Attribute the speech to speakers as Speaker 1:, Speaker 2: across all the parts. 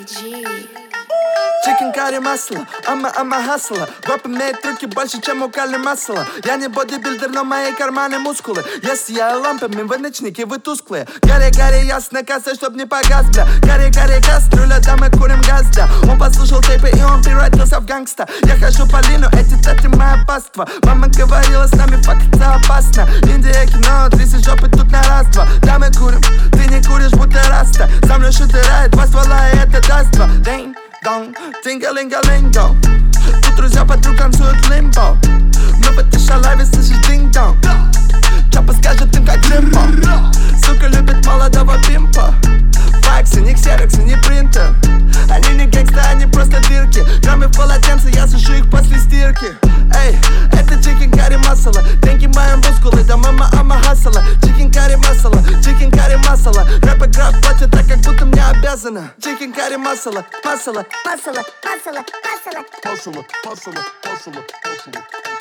Speaker 1: Chicken curry масло, ама хасла. Гоп имеет трюки больше, чем у Кали масла. Я не бодибилдер, но мои карманы мускулы. Я сияю лампами, вы ночники, вы тусклые. Гори, ясно, касса, чтоб не погас, бля. Гори, кастрюля, да мы курим газ, да. Он послушал тейпы и он превратился в гангста. Я хожу по лину, эти тати моя паства. Мама говорила, с нами факаться опасно. Индия, кино, тряси жопы тут на раз-два. Да мы курим, ты не куришь, будто раста. Сам лишь утирает, два ствола и это даст два. Динг-донг, тинга-линга-линго. Тут друзья подруг танцуют в лимбо. Но в этой шалаве слышишь динг-донг. Чапа скажет им как лимбо. Сука любит молодого пимпа. Факсы, не ксероксы, не принтер. Они не гэнгста, они просто дырки. Граммы в полотенце, я сушу их после стирки. Эй, это chicken curry масала. Деньги мои мускулы, да мама ама хасала. Chicken curry масала, chicken curry масала. Рэп и граф платят так, как будто мне обязана. Chicken curry масала, масала, масала, масала, масала, масала, масала, масала, масала.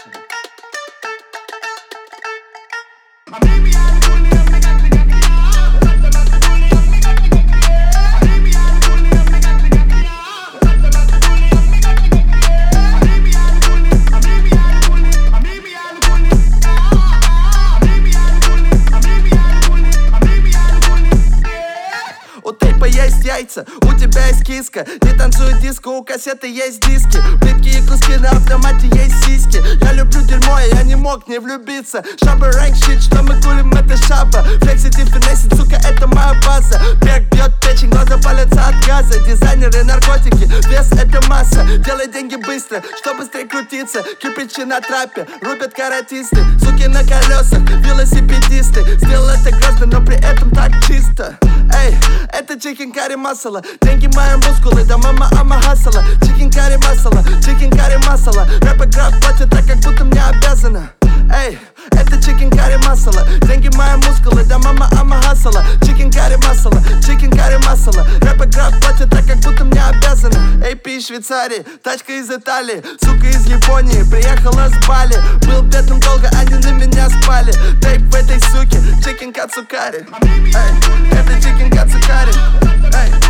Speaker 1: У тейпа есть яйца, у тебя есть киска. Не танцует диско, у кассеты есть диски. Плитки и куски на автомате есть сиськи. Я люблю дерьмо, и я не мог не влюбиться. Шаба рэнк щит, что мы курим, это шаба. Флексит и финесит, сука, это моя база. Бег бьет печень, глаза палятся от газа. Дизайнеры, наркотики, вес это масса. Делай деньги быстро, что быстрее крутиться. Кирпичи на трапе, рубят каратисты. Суки на колесах, велосипедисты. Сделал это грозно, но при этом так чисто. Эй, это chicken curry масала. Деньги мои мускулы, да мама ама хасала. Chicken curry масала, chicken curry масала. Рэп и граф платят так, как будто мне обязана. Эй, это chicken curry масала. Деньги мои мускулы, да мама ама хасала. Chicken curry масала, chicken curry масала. Рэп и граф платят так, как будто мне обязана. AP из Швейцарии, тачка из Италии. Сука из Японии, приехала с Бали. Был бедным долго, они на меня спали. Тейп в этой суке, chicken кацукари. Эй, это chicken кацукари. Эй.